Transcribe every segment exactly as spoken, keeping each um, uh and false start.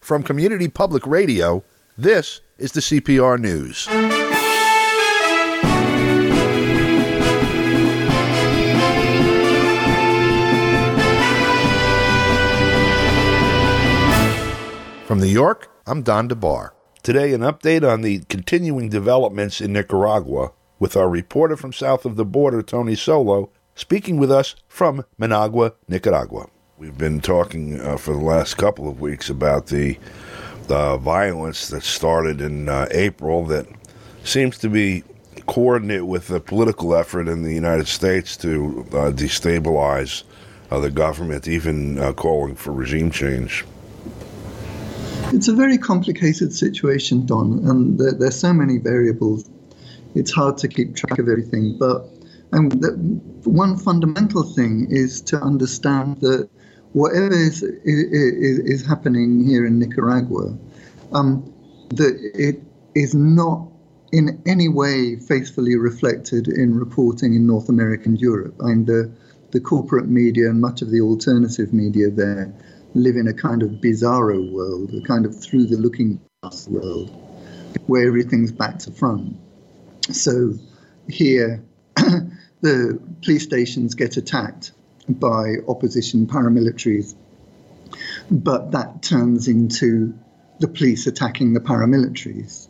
From Community Public Radio, this is the C P R News. From New York, I'm Don DeBar. Today, an update on the continuing developments in Nicaragua with our reporter from south of the border, Tony Solo, speaking with us from Managua, Nicaragua. We've been talking uh, for the last couple of weeks about the, the violence that started in uh, April that seems to be coordinate with the political effort in the United States to uh, destabilize uh, the government, even uh, calling for regime change. It's a very complicated situation, Don, and there, there's so many variables. It's hard to keep track of everything. But um, the, one fundamental thing is to understand that whatever is is, is happening here in Nicaragua, um, that it is not in any way faithfully reflected in reporting in North America and Europe. And the, the corporate media and much of the alternative media there live in a kind of bizarro world, a kind of through-the-looking-glass world, where everything's back to front. So here, the police stations get attacked by opposition paramilitaries, but that turns into the police attacking the paramilitaries.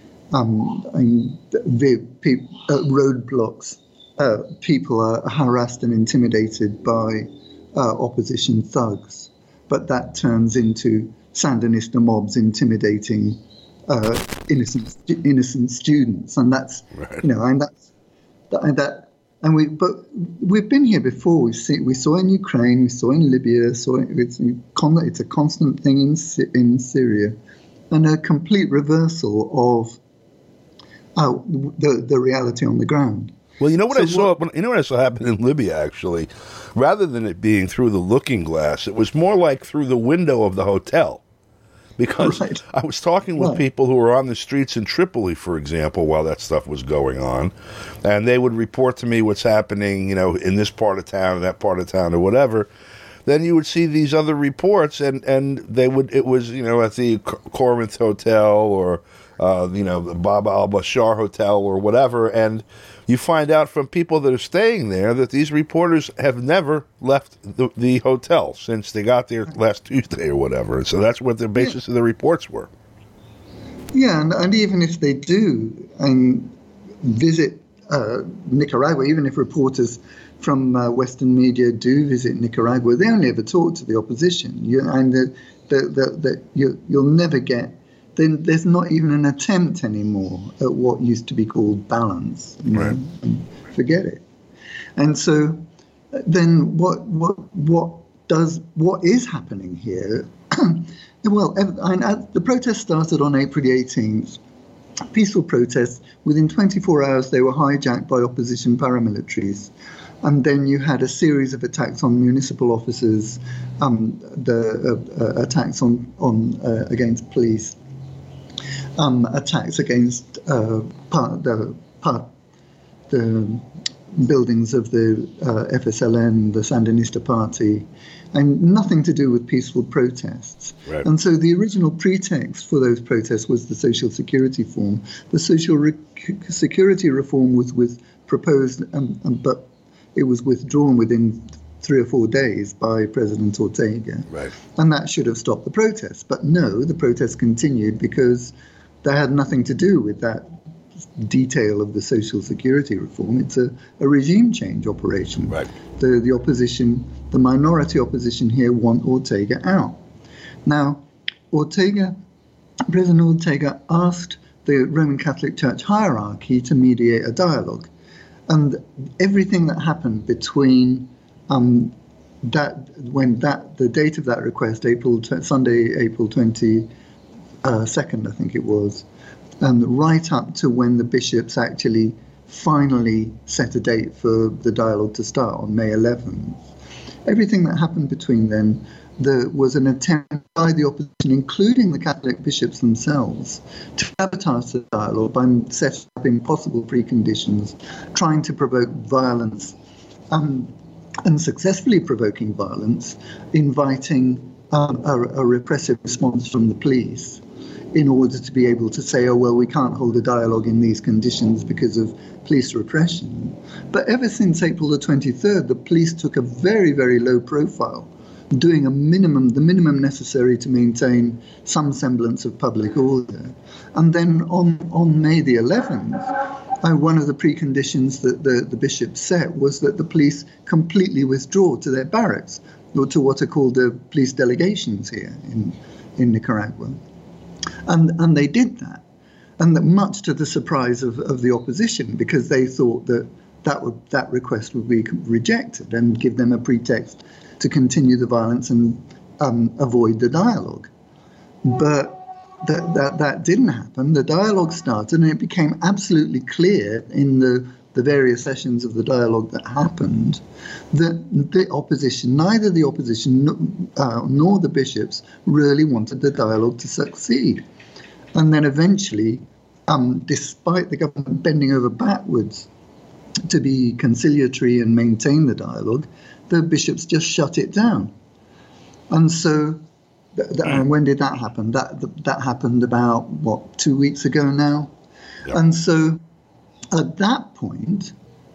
Um, and the pe- uh, roadblocks, uh, people are harassed and intimidated by uh, opposition thugs. But that turns into Sandinista mobs intimidating uh, innocent innocent students, and that's right. you know, and that's that, that, and we. But we've been here before. We see we saw in Ukraine, we saw in Libya, saw it, it's it's a constant thing in in Syria, and a complete reversal of uh, the the reality on the ground. Well, you know what so I saw. What, you know what I saw happen in Libya. Actually, rather than it being through the looking glass, it was more like through the window of the hotel. Because right. I was talking with right. people who were on the streets in Tripoli, for example, while that stuff was going on, and they would report to me what's happening, you know, in this part of town, that part of town, or whatever. Then you would see these other reports, and, and they would. It was, you know, at the Corinth Hotel or uh, you know the Baba al Bashar Hotel or whatever, and you find out from people that are staying there that these reporters have never left the, the hotel since they got there last Tuesday or whatever. So that's what the basis yeah. of the reports were. Yeah, and, and even if they do and visit uh, Nicaragua, even if reporters from uh, Western media do visit Nicaragua, they only ever talk to the opposition. You, and the, the, the, the, you, you'll never get then there's not even an attempt anymore at what used to be called balance. You know, right. And forget it. And so then what what what does what is happening here? Well, the protest started on April the eighteenth. Peaceful protests. Within twenty-four hours, they were hijacked by opposition paramilitaries. And then you had a series of attacks on municipal officers, um, the uh, uh, attacks on, on uh, against police. Um, attacks against uh, part, the part, the buildings of the uh, F S L N, the Sandinista Party, and nothing to do with peaceful protests. Right. And so the original pretext for those protests was the Social Security reform. The Social Re- Security reform was with proposed, um, um, but it was withdrawn within three or four days by President Ortega. Right. And that should have stopped the protests. But no, the protests continued because they had nothing to do with that detail of the Social Security reform. It's a, a regime change operation. Right. The, the opposition, the minority opposition here want Ortega out. Now, Ortega, President Ortega asked the Roman Catholic Church hierarchy to mediate a dialogue. And everything that happened between um, that, when that, the date of that request, April, Sunday, April twenty-second, I think it was, and right up to when the bishops actually finally set a date for the dialogue to start on May eleventh. Everything that happened between then, there was an attempt by the opposition, including the Catholic bishops themselves, to sabotage the dialogue by setting up impossible preconditions, trying to provoke violence, um, and successfully provoking violence, inviting um, a, a repressive response from the police in order to be able to say, oh, well, we can't hold a dialogue in these conditions because of police repression. But ever since April the twenty-third, the police took a very, very low profile, doing a minimum, the minimum necessary to maintain some semblance of public order. And then on, on May the eleventh, uh, one of the preconditions that the, the bishop set was that the police completely withdraw to their barracks, or to what are called the police delegations here in, in Nicaragua. And, and they did that, and that much to the surprise of, of the opposition, because they thought that that, would, that request would be rejected and give them a pretext to continue the violence and um, avoid the dialogue. But that, that, that didn't happen. The dialogue started, and it became absolutely clear in the, the various sessions of the dialogue that happened that the opposition, neither the opposition uh, nor the bishops, really wanted the dialogue to succeed. And then eventually, um, despite the government bending over backwards to be conciliatory and maintain the dialogue, the bishops just shut it down. And so, th- th- and when did that happen? That th- that happened about, what, two weeks ago now? Yep. And so, at that point,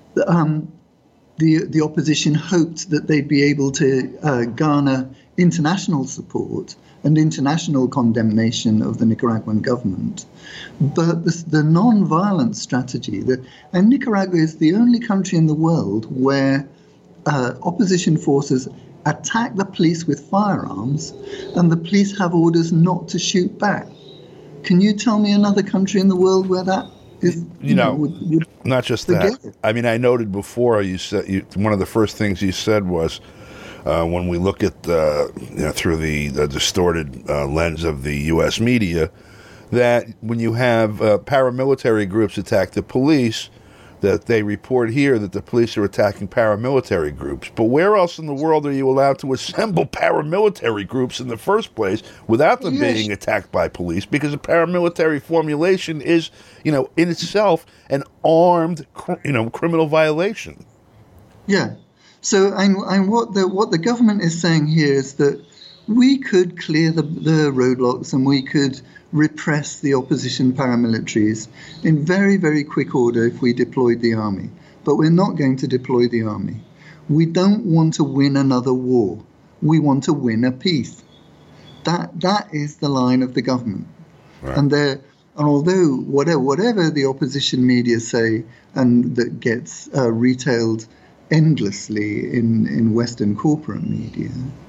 um, the the opposition hoped that they'd be able to uh, garner international support and international condemnation of the Nicaraguan government. But the, the non-violent strategy, that, and Nicaragua is the only country in the world where uh, opposition forces attack the police with firearms and the police have orders not to shoot back. Can you tell me another country in the world where that is, you, you know, would, would not just that. It? I mean, I noted before you said, you, one of the first things you said was, Uh, when we look at uh, you know, through the, the distorted uh, lens of the U S media, that when you have uh, paramilitary groups attack the police, that they report here that the police are attacking paramilitary groups. But where else in the world are you allowed to assemble paramilitary groups in the first place without them yes. being attacked by police? Because a paramilitary formulation is, you know, in itself an armed, you know, criminal violation. Yeah. So, and, and what the what the government is saying here is that we could clear the, the roadblocks and we could repress the opposition paramilitaries in very, very quick order if we deployed the army. But we're not going to deploy the army. We don't want to win another war. We want to win a peace. That that is the line of the government. Right. And there, and although whatever whatever the opposition media say, and that gets uh, retailed endlessly in, in Western corporate media,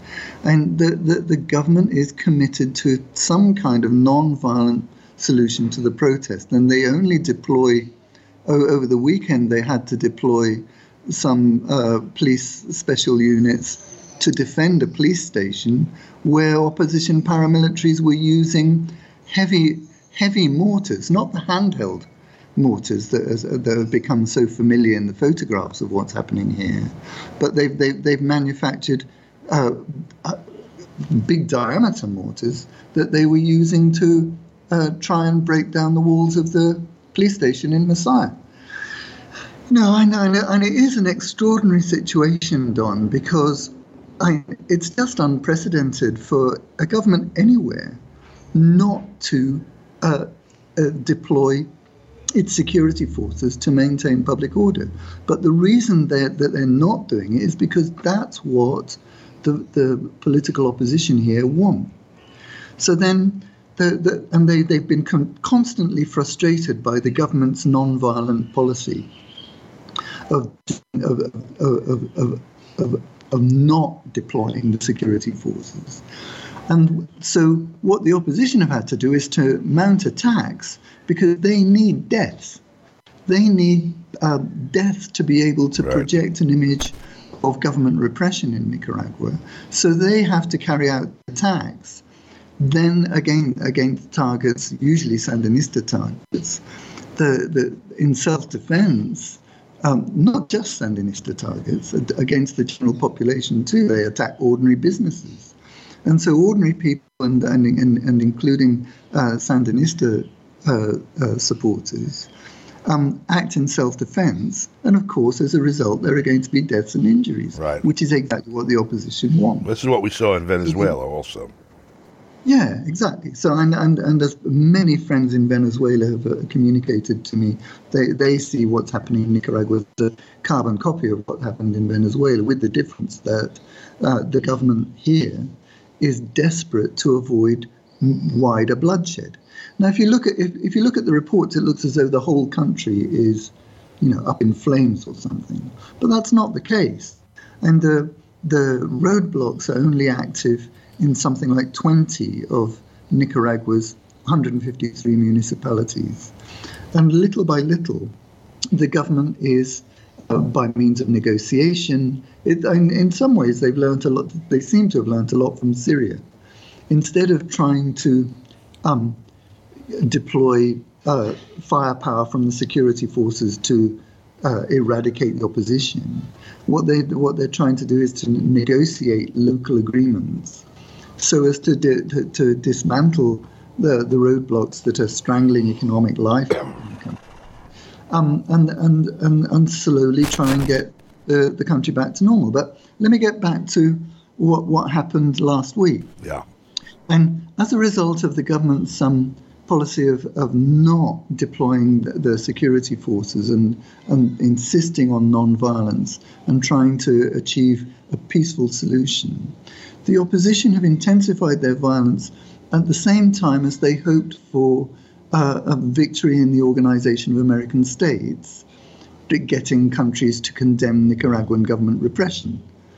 and the, the, the government is committed to some kind of non-violent solution to the protest. And they only deploy, oh, over the weekend they had to deploy some uh, police special units to defend a police station where opposition paramilitaries were using heavy, heavy mortars, not the handheld mortars that, has, that have become so familiar in the photographs of what's happening here, but they've they've, they've manufactured uh, uh, big diameter mortars that they were using to uh, try and break down the walls of the police station in Masaya. No, I know, and it is an extraordinary situation, Don, because I, it's just unprecedented for a government anywhere not to uh, uh, deploy its security forces to maintain public order. But the reason they're, that they're not doing it is because that's what the, the political opposition here want. So then, the, the, and they, they've been con- constantly frustrated by the government's non-violent policy of, of, of, of, of, of not deploying the security forces. And so what the opposition have had to do is to mount attacks, because they need deaths. They need uh, deaths to be able to right. project an image of government repression in Nicaragua. So they have to carry out attacks, then again against targets, usually Sandinista targets, the, the, in self-defense, um, not just Sandinista targets, against the general population too. They attack ordinary businesses. And so ordinary people, and, and, and, and including uh, Sandinista Uh, uh, supporters, um, act in self-defense, and of course, as a result, there are going to be deaths and injuries, right. which is exactly what the opposition want. This is what we saw in Venezuela also. Yeah, exactly. So, and, and, and as many friends in Venezuela have uh, communicated to me, they, they see what's happening in Nicaragua as a carbon copy of what happened in Venezuela, with the difference that uh, the government here is desperate to avoid wider bloodshed. Now, if you look at if, if you look at the reports, it looks as though the whole country is, you know, up in flames or something. But that's not the case. And the the roadblocks are only active in something like twenty of Nicaragua's one hundred fifty-three municipalities. And little by little, the government is, uh, by means of negotiation, it, in, in some ways they've learned a lot, they seem to have learned a lot from Syria. Instead of trying to um, deploy uh, firepower from the security forces to uh, eradicate the opposition, what, they, what they're trying to do is to negotiate local agreements so as to, di- to, to dismantle the, the roadblocks that are strangling economic life um, and, and, and, and slowly try and get the, the country back to normal. But let me get back to what, what happened last week. Yeah. And as a result of the government's um, policy of, of not deploying the, the security forces and, and insisting on non-violence and trying to achieve a peaceful solution, the opposition have intensified their violence at the same time as they hoped for uh, a victory in the Organization of American States, getting countries to condemn Nicaraguan government repression.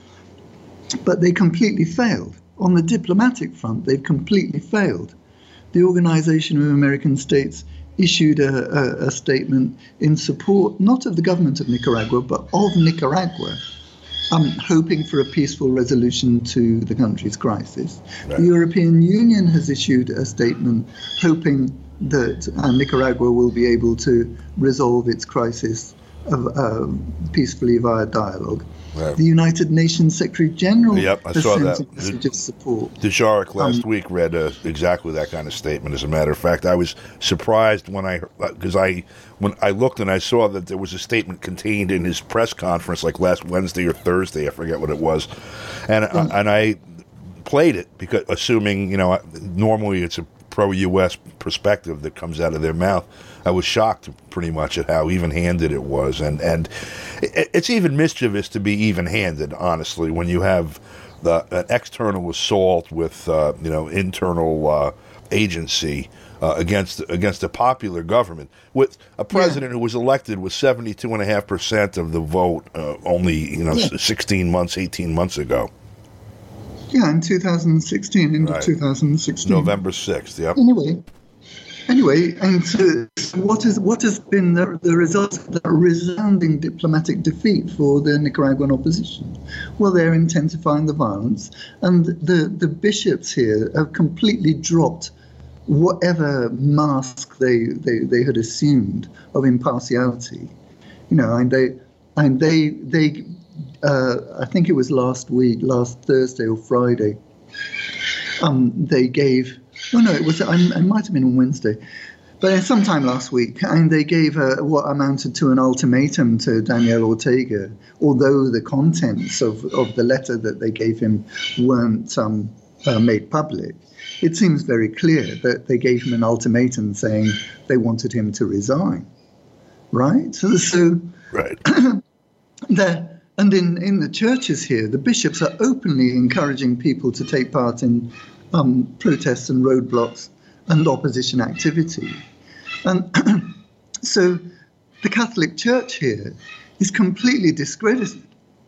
But they completely failed. On the diplomatic front, they've completely failed. The Organization of American States issued a, a, a statement in support not of the government of Nicaragua, but of Nicaragua, um, hoping for a peaceful resolution to the country's crisis. Right. The European Union has issued a statement hoping that uh, Nicaragua will be able to resolve its crisis of, uh, peacefully via dialogue. Right. The United Nations Secretary General yep, I has saw sent that. a message of support. Dujarric last um, week read uh, exactly that kind of statement. As a matter of fact, I was surprised when I because I when I looked and I saw that there was a statement contained in his press conference, like last Wednesday or Thursday, I forget what it was, and yeah. and I played it because assuming you know normally it's a pro-U S perspective that comes out of their mouth. I was shocked pretty much at how even-handed it was. And, and it's even mischievous to be even-handed, honestly, when you have the, an external assault with, uh, you know, internal uh, agency uh, against against a popular government with a president yeah. who was elected with seventy-two point five percent of the vote uh, only, you know, yeah. sixteen months, eighteen months ago. Yeah, in two thousand sixteen, into right. two thousand sixteen. November sixth, yep. Anyway, anyway, and uh, what is what has been the, the result of that resounding diplomatic defeat for the Nicaraguan opposition? Well, they're intensifying the violence, and the, the bishops here have completely dropped whatever mask they, they, they had assumed of impartiality. You know, and they and they they Uh, I think it was last week, last Thursday or Friday, um, they gave, oh no, it was, I, it might have been on Wednesday, but sometime last week, and they gave a, what amounted to an ultimatum to Daniel Ortega, although the contents of, of the letter that they gave him weren't um, uh, made public. It seems very clear that they gave him an ultimatum saying they wanted him to resign, right? So, so right. the And in, in the churches here, the bishops are openly encouraging people to take part in um, protests and roadblocks and opposition activity. And so the Catholic Church here is completely discredited.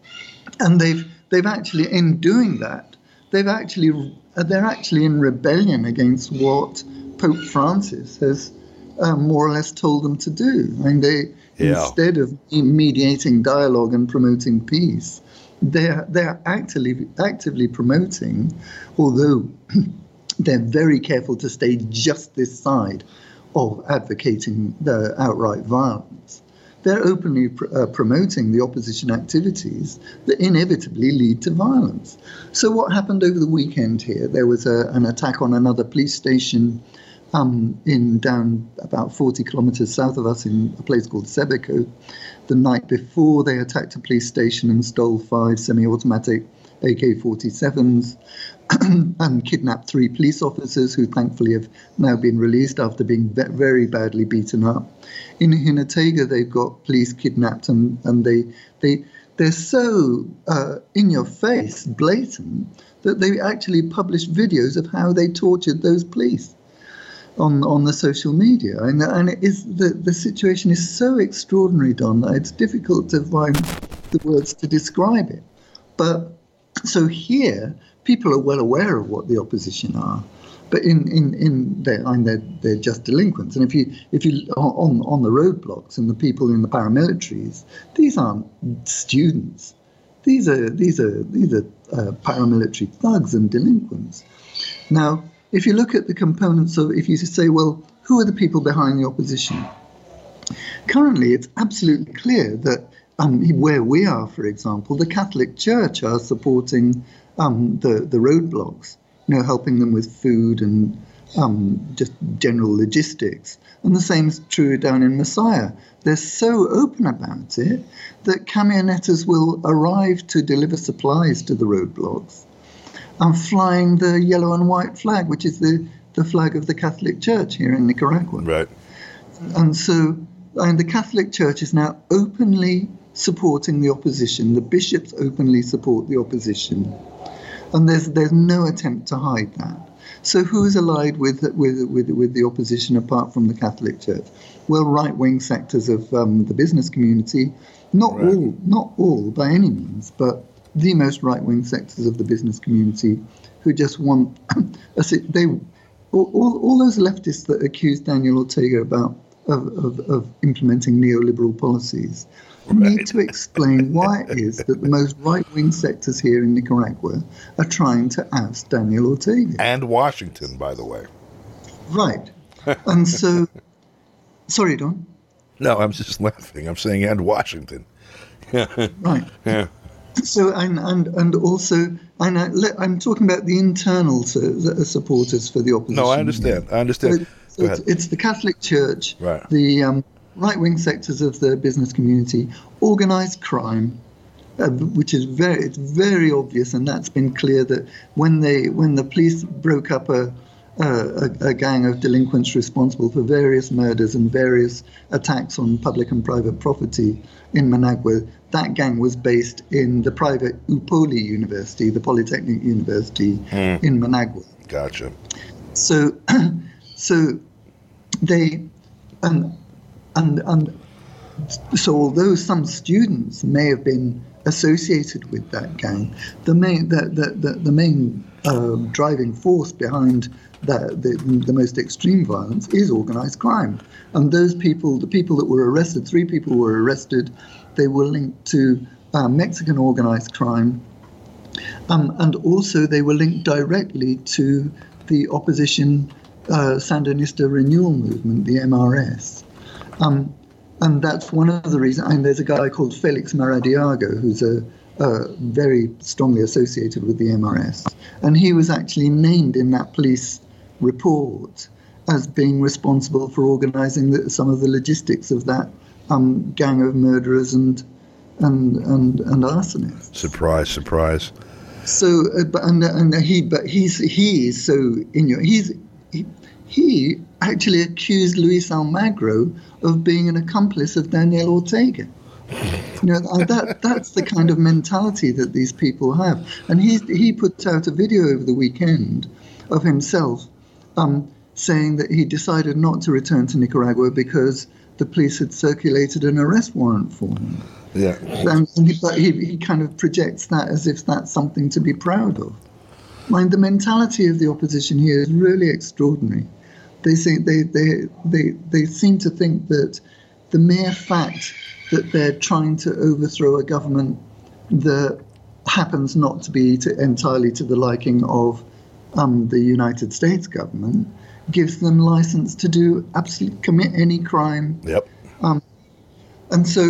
And they've they've actually, in doing that, they've actually they're actually in rebellion against what Pope Francis has uh, more or less told them to do. I mean, they. Yeah. Instead of mediating dialogue and promoting peace, they're they're actively actively promoting, although they're very careful to stay just this side of advocating the outright violence. They're openly pr- uh, promoting the opposition activities that inevitably lead to violence. So what happened over the weekend here? There was a, an attack on another police station um, in down about forty kilometres south of us in a place called Sebeko. The night before, they attacked a police station and stole five semi-automatic A K forty-sevens and kidnapped three police officers who thankfully have now been released after being very badly beaten up. In Hinatega, they've got police kidnapped and, and they, they, they're so uh, in your face, blatant, that they actually published videos of how they tortured those police on on the social media. And, and it is the, the situation is so extraordinary, Don, that it's difficult to find the words to describe it. But so here, people are well aware of what the opposition are, but in in in they're, I mean, they're they're just delinquents. And if you if you on on the roadblocks and the people in the paramilitaries, these aren't students. These are these are these are uh, paramilitary thugs and delinquents. Now, if you look at the components of, if you say, well, who are the people behind the opposition? Currently, it's absolutely clear that um, where we are, for example, the Catholic Church are supporting um, the, the roadblocks, you know, helping them with food and um, just general logistics. And the same is true down in Messiah. They're so open about it that camionetas will arrive to deliver supplies to the roadblocks and flying the yellow and white flag, which is the, the flag of the Catholic Church here in Nicaragua. Right. And so and the Catholic Church is now openly supporting the opposition. The bishops openly support the opposition. And there's there's no attempt to hide that. So who is allied with with with, with the opposition apart from the Catholic Church? Well, right-wing sectors of um, the business community, not right. all, not all by any means, but the most right-wing sectors of the business community who just want they all, all, all those leftists that accuse Daniel Ortega about of, of, of implementing neoliberal policies right. need to explain why it is that the most right-wing sectors here in Nicaragua are trying to oust Daniel Ortega. And Washington, by the way. Right. And so, sorry, Don? No, I'm just laughing. I'm saying and Washington. Right. Yeah. So, and, and, and also, and I, I'm talking about the internal su- supporters for the opposition. No, I understand. I understand. So it's, it's the Catholic Church, right. the um, right-wing sectors of the business community, organised crime, uh, which is very, it's very obvious, and that's been clear that when they, when the police broke up a, a, a gang of delinquents responsible for various murders and various attacks on public and private property in Managua, that gang was based in the private Upoli University, the Polytechnic University mm. in Managua. Gotcha. So, so they, and and and so although some students may have been associated with that gang, the main the the the, the main uh, driving force behind that the the most extreme violence is organized crime. And those people, the people that were arrested, three people were arrested. They were linked to uh, Mexican organized crime, um, and also they were linked directly to the opposition uh, Sandinista Renewal Movement, the M R S. Um, and that's one of the reasons. And there's a guy called Felix Maradiaga, who's a, uh, very strongly associated with the M R S. And he was actually named in that police report as being responsible for organizing the, some of the logistics of that Um, gang of murderers and and and and arsonists. Surprise, surprise. So, uh, but and and he, but he's he is so in your he's he, he actually accused Luis Almagro of being an accomplice of Daniel Ortega. You know, that that's the kind of mentality that these people have. And he he put out a video over the weekend of himself um, saying that he decided not to return to Nicaragua because the police had circulated an arrest warrant for him. Yeah. And, and he, but he, he kind of projects that as if that's something to be proud of. I mean, the mentality of the opposition here is really extraordinary. They say, they, they, they, they seem to think that the mere fact that they're trying to overthrow a government that happens not to be to, entirely to the liking of um, the United States government gives them license to do absolutely commit any crime. Yep. Um, and so,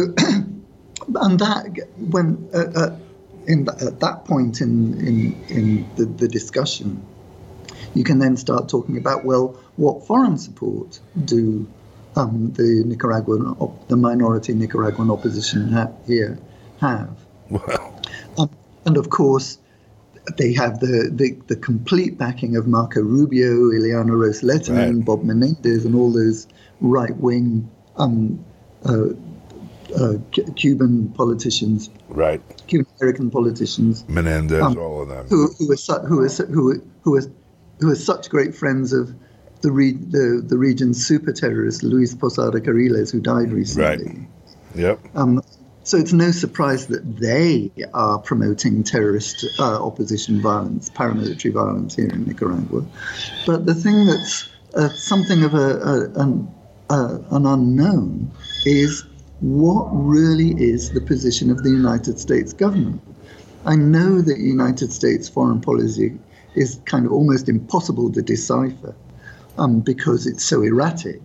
and that when uh, uh, in th- at that point in in in the, the discussion, you can then start talking about, well, what foreign support do um, the Nicaraguan, the minority Nicaraguan opposition ha- here have? Wow. Um, and of course, they have the, the, the complete backing of Marco Rubio, Ileana Ros-Lehtinen, right. Bob Menendez, and all those right-wing um, uh, uh, C- Cuban politicians, right? Cuban American politicians, Menendez, um, all of them, who who are su- who are su- who are, who are who are such great friends of the re- the the region's super terrorist Luis Posada Carriles, who died recently. Right. Yep. Um, So it's no surprise that they are promoting terrorist uh, opposition violence, paramilitary violence here in Nicaragua. But the thing that's uh, something of a, a, an, uh, an unknown is what really is the position of the United States government. I know that United States foreign policy is kind of almost impossible to decipher um, because it's so erratic.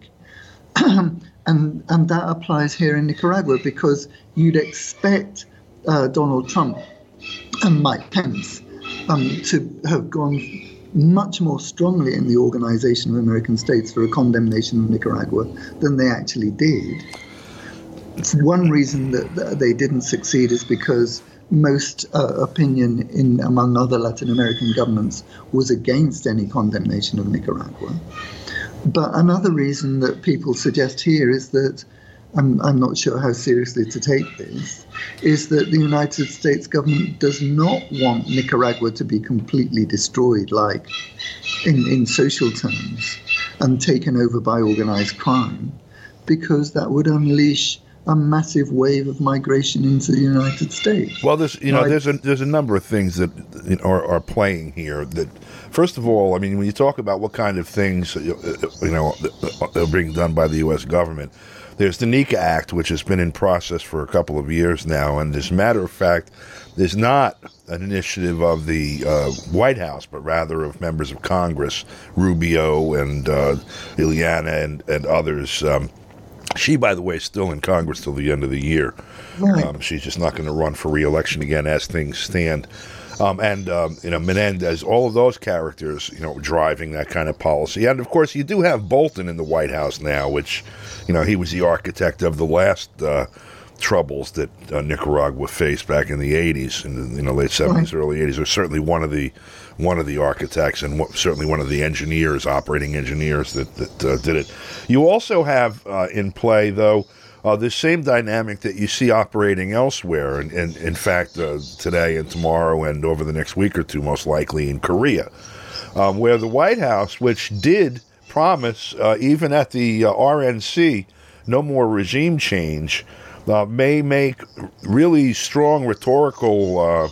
And and that applies here in Nicaragua because you'd expect uh, Donald Trump and Mike Pence um, to have gone much more strongly in the Organization of American States for a condemnation of Nicaragua than they actually did. It's one reason that, that they didn't succeed is because most uh, opinion in among other Latin American governments was against any condemnation of Nicaragua. But another reason that people suggest here is that, I'm, I'm not sure how seriously to take this, is that the United States government does not want Nicaragua to be completely destroyed, like in, in social terms, and taken over by organized crime, because that would unleash a massive wave of migration into the United States. Well, there's you know, there's a there's a number of things that you know, are, are playing here. That first of all, I mean, when you talk about what kind of things you know are being done by the U S government, there's the NICA Act, which has been in process for a couple of years now, and as a matter of fact, there's not an initiative of the uh, White House, but rather of members of Congress, Rubio and uh, Ileana and and others. Um, She, by the way, is still in Congress till the end of the year. Right. Um, she's just not going to run for re-election again as things stand. Um, and, um, you know, Menendez, all of those characters, you know, driving that kind of policy. And, of course, you do have Bolton in the White House now, which, you know, he was the architect of the last uh, troubles that uh, Nicaragua faced back in the eighties, in the you know, late seventies, right. early eighties, or certainly one of the one of the architects and w- certainly one of the engineers, operating engineers that, that uh, did it. You also have uh, in play, though, uh, this same dynamic that you see operating elsewhere, and, and in fact, uh, today and tomorrow and over the next week or two, most likely in Korea, um, where the White House, which did promise, uh, even at the uh, R N C, no more regime change, uh, may make really strong rhetorical uh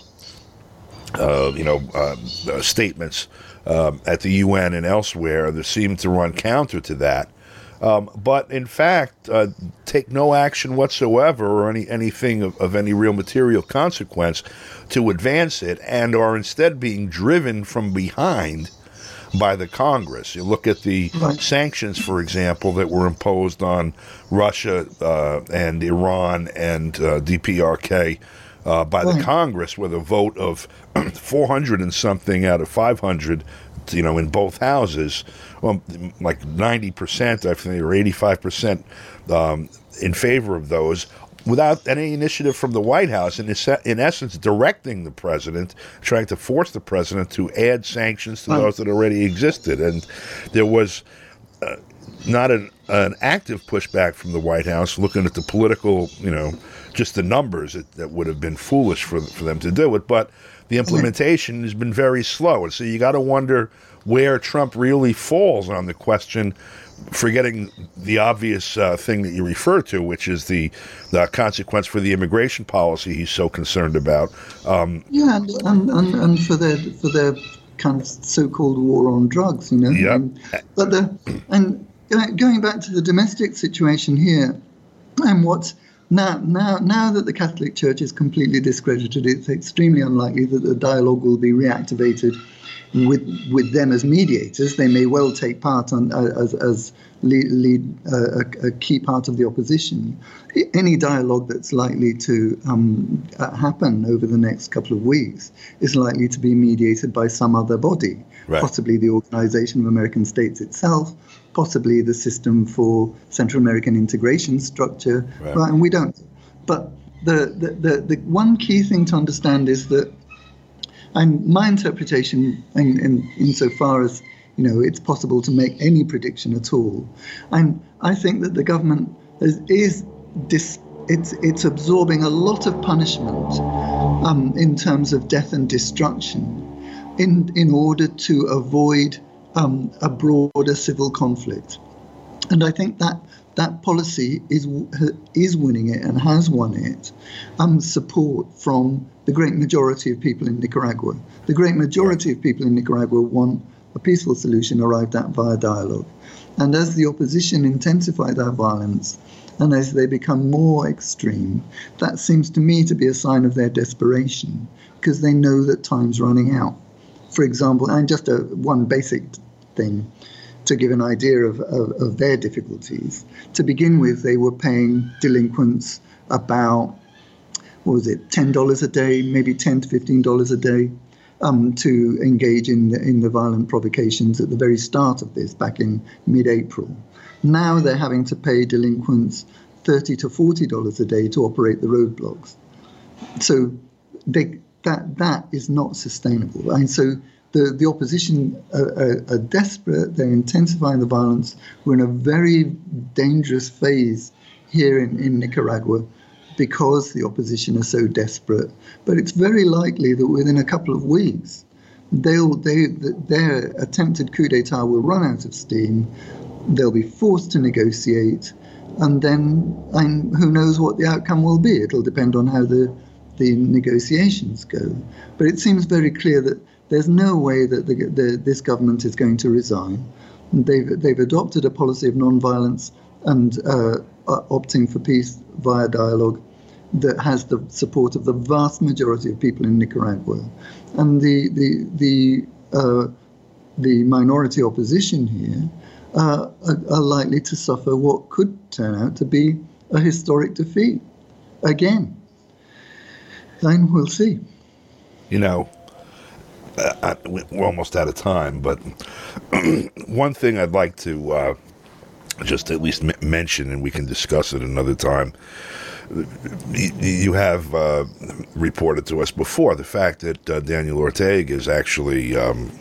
Uh, you know, uh, uh, statements um, at the U N and elsewhere that seem to run counter to that. Um, but in fact, uh, take no action whatsoever or any anything of, of any real material consequence to advance it, and are instead being driven from behind by the Congress. You look at the right. sanctions, for example, that were imposed on Russia uh, and Iran and uh, D P R K Uh, by the right. Congress, with a vote of four hundred and something out of five hundred, you know, in both houses, well, like ninety percent, I think, or eighty-five percent um, in favor of those, without any initiative from the White House, and in essence directing the president, trying to force the president to add sanctions to right. those that already existed. And there was uh, not an, an active pushback from the White House, looking at the political, you know, just the numbers, it, that would have been foolish for for them to do it. But the implementation has been very slow. And so you got to wonder where Trump really falls on the question, forgetting the obvious uh, thing that you refer to, which is the, the consequence for the immigration policy he's so concerned about. Um, yeah, and, and, and, and for their for their kind of so-called war on drugs, you know. Yeah. And, but the, and going back to the domestic situation here, and what's Now, now, now that the Catholic Church is completely discredited, it's extremely unlikely that the dialogue will be reactivated with with them as mediators. They may well take part on uh, as as lead, lead uh, a, a key part of the opposition. Any dialogue that's likely to um, uh, happen over the next couple of weeks is likely to be mediated by some other body, right. Possibly the Organization of American States itself, possibly the System for Central American Integration structure, right. Right, and we don't. But the, the, the, the one key thing to understand is that, and my interpretation, in, in, insofar as, you know, it's possible to make any prediction at all, and I think that the government is, is dis, it's it's absorbing a lot of punishment um, in terms of death and destruction, in in order to avoid um, a broader civil conflict, and I think that that policy is is winning it and has won it um, support from the great majority of people in Nicaragua. The great majority of people in Nicaragua want a peaceful solution arrived at via dialogue. And as the opposition intensify their violence and as they become more extreme, that seems to me to be a sign of their desperation because they know that time's running out. For example, and just a, one basic thing to give an idea of, of, of their difficulties. To begin with, they were paying delinquents about, what was it, ten dollars a day, maybe ten to fifteen dollars a day, um, to engage in the, in the violent provocations at the very start of this, back in mid-April. Now they're having to pay delinquents thirty to forty dollars a day to operate the roadblocks. So they, that that is not sustainable. And so the, the opposition are, are, are desperate. They're intensifying the violence. We're in a very dangerous phase here in, in Nicaragua because the opposition are so desperate. But it's very likely that within a couple of weeks, they'll, they, their attempted coup d'etat will run out of steam. They'll be forced to negotiate. And then and who knows what the outcome will be. It'll depend on how the, the negotiations go. But it seems very clear that there's no way that the, the, this government is going to resign. They've, they've adopted a policy of non-violence and uh, uh, opting for peace via dialogue that has the support of the vast majority of people in Nicaragua. And the, the, the, uh, the minority opposition here uh, are, are likely to suffer what could turn out to be a historic defeat again. And we'll see. You know, Uh, we're almost out of time, but one thing I'd like to uh, just at least m- mention, and we can discuss it another time. You, you have uh, reported to us before the fact that uh, Daniel Ortega is actually um,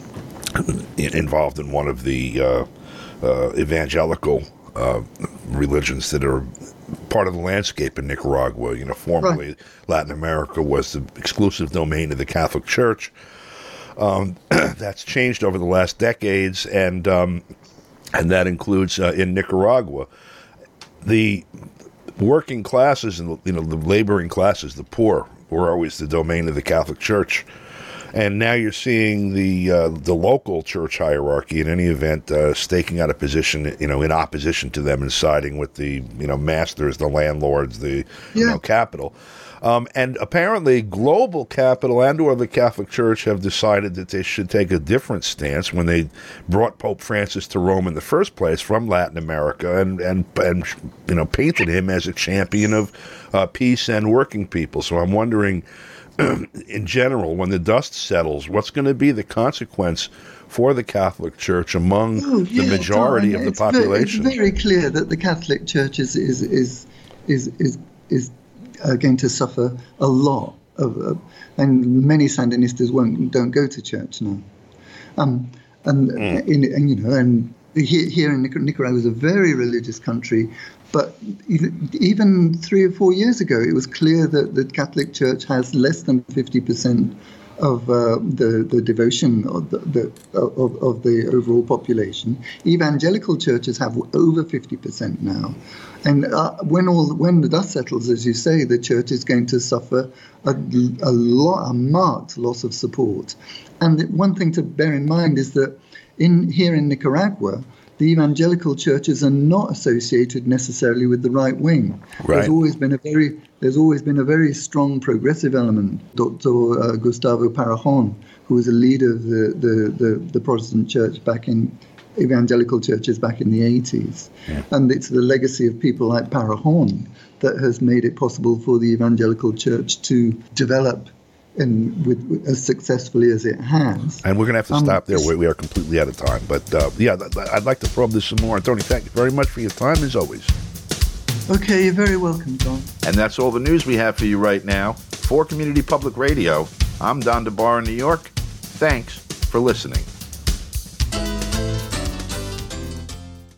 involved in one of the uh, uh, evangelical uh, religions that are part of the landscape in Nicaragua. You know, formerly right. Latin America was the exclusive domain of the Catholic Church. Um, that's changed over the last decades, and um, and that includes uh, in Nicaragua the working classes and you know the laboring classes, the poor, were always the domain of the Catholic Church, and now you're seeing the uh, the local church hierarchy in any event uh, staking out a position, you know, in opposition to them and siding with the you know masters, the landlords, the yeah. you know capital. Um, and apparently global capital and or the Catholic Church have decided that they should take a different stance when they brought Pope Francis to Rome in the first place from Latin America and, and, and you know, painted him as a champion of uh, peace and working people. So I'm wondering, in general, when the dust settles, what's going to be the consequence for the Catholic Church among oh, yeah, the majority Tom, of the population? Very, it's very clear that the Catholic Church is is is is is, is are going to suffer a lot of, uh, and many Sandinistas won't don't go to church now. Um, and, mm. in, and you know, and here, here in Nicaragua is a very religious country, but even three or four years ago, it was clear that the Catholic Church has less than fifty percent of uh, the the devotion of the, the of, of the overall population. Evangelical churches have over fifty percent now. And uh, when all when the dust settles, as you say, the church is going to suffer a, a lot, a marked loss of support. And one thing to bear in mind is that in here in Nicaragua, the evangelical churches are not associated necessarily with the right wing. Right. There's always been a very there's always been a very strong progressive element. Doctor Uh, Gustavo Parajon, who was a leader of the, the, the, the Protestant church back in evangelical churches back in the eighties. Yeah. And it's the legacy of people like Parajon that has made it possible for the evangelical church to develop and with, with as successfully as it has. And we're going to have to um, stop there. We, we are completely out of time. But uh, yeah, I'd like to probe this some more. Tony, thank you very much for your time as always. Okay, you're very welcome, Don. And that's all the news we have for you right now. For Community Public Radio, I'm Don DeBar in New York. Thanks for listening.